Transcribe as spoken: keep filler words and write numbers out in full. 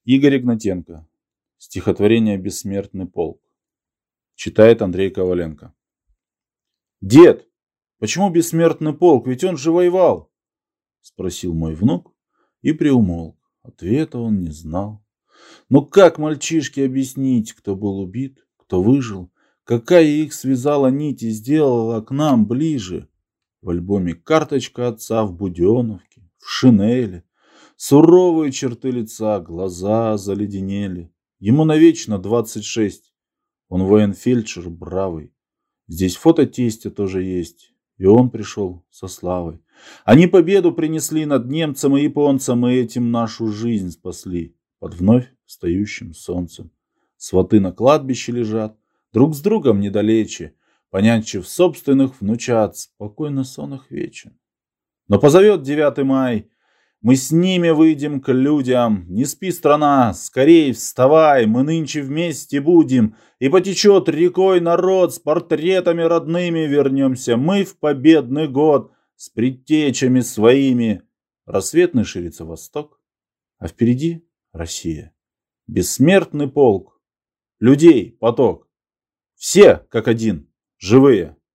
Игорь Игнатенко. Стихотворение «Бессмертный полк». Читает Андрей Коваленко. «Дед, почему бессмертный полк? Ведь он же воевал!» Спросил мой внук и приумолк. Ответа он не знал. Но как мальчишке объяснить, кто был убит, кто выжил? Какая их связала нить и сделала к нам ближе? В альбоме карточка отца в буденовке, в шинели. Суровые черты лица, глаза заледенели. Ему навечно двадцать шесть. Он военфельдшер бравый. Здесь фото тестя тоже есть. И он пришел со славой. Они победу принесли над немцем и японцем, и этим нашу жизнь спасли. Под вновь встающим солнцем. Сваты на кладбище лежат, друг с другом недалече. Понянчив собственных внучат, спокойно сон их вечен. Но позовет девятый май. Мы с ними выйдем к людям. Не спи, страна, скорей вставай, мы нынче вместе будем. И потечет рекой народ, с портретами родными вернемся. Мы в победный год с предтечами своими. Рассветный ширится восток, а впереди Россия. Бессмертный полк, людей поток. Все как один, живые.